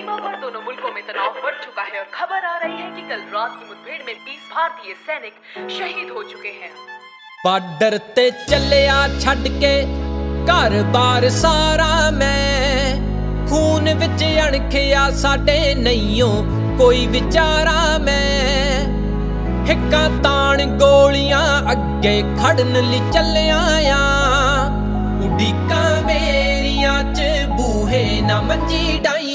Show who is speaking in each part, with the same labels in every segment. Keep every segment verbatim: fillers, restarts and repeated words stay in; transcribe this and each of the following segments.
Speaker 1: सीमा पर दोनों मुल्कों में तनाव बढ़ चुका है और खबर आ रही है कि कल रात की मुठभेड़ में बीस भारतीय सैनिक शहीद हो चुके हैं।
Speaker 2: बार्डर ते चलिया छड़ के घर बार सारा मैं, खून विच अणखिया साडे नहींओ कोई विचारा मैं। हिक्कां ताण गोलियां अगे खड़न लई चलिया आ, उड़ीकां मेरियां च बूहे ना मंजी डाई।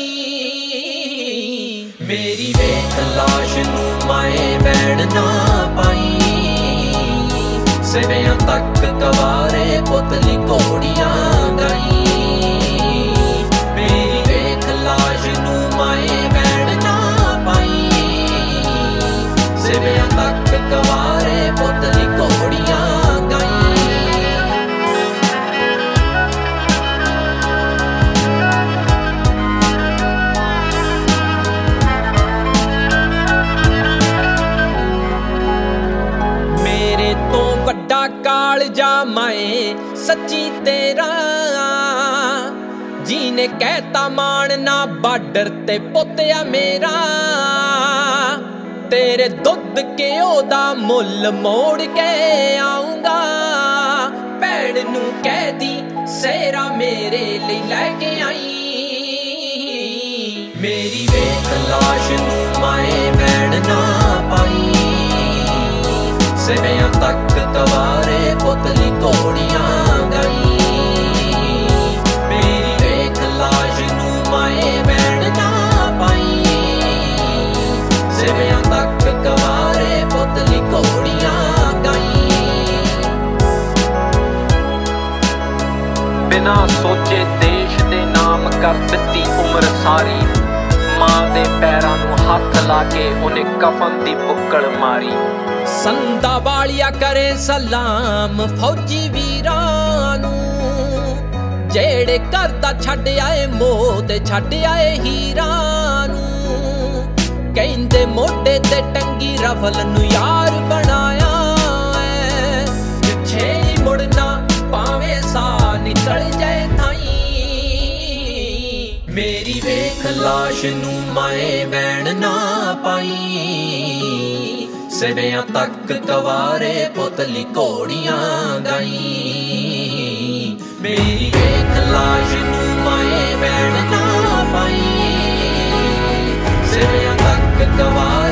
Speaker 2: मेरी वेख लाश नूं माए वैण ना पाई, सिवियां तक कवारे पुतली घोड़ियां गाई। मेरी वेख लाश नूं माए वैण ना पाई, सिवियां तक कवारे पुतली घोड़ियां गाई। मेरे तो वड्डा कालजा माए सच्ची तेरा, जीने कहता मानना बार्डर ते पोतिया मेरा। तेरे दुध घ्यो दा मुल मोड़ के आऊंगा, भैन नूं कह दी सेरा मेरे लिए लैके आई। मेरी वेख लाश नूं माए वैण ना पाई, सिवियां तक कवारे पुतली घोड़ियां गाई। मेरी वेख लाश नूं माए वैण ना पाई, सिवियां तक कवारे पुतली घोड़ियां गाई।
Speaker 3: बिना सोचे देश दे नाम कर दित्ती उम्र सारी, मां दे पैरां नूं हथ ला के उन्हें कफन दी बुक्कड़ मारी।
Speaker 2: संदा वालिया करे सलाम फौजी वीरां नूं, जेड़े घर दा छड्ड आए मोह ते छड्ड आए हीरां नूं। कहंदे मोढे ते टंगी रफल नूं यार बनाया ऐ, पिछे ही मुड़ना भावें साह निकल जाए थाई। मेरी वेख लाश नूं माए वैण ना पाई, सिवियां तक कवारे पुतली घोड़ियां गाई। मेरी वेख लाश नूं माए वैण ना पाई, सिवियां तक कवारे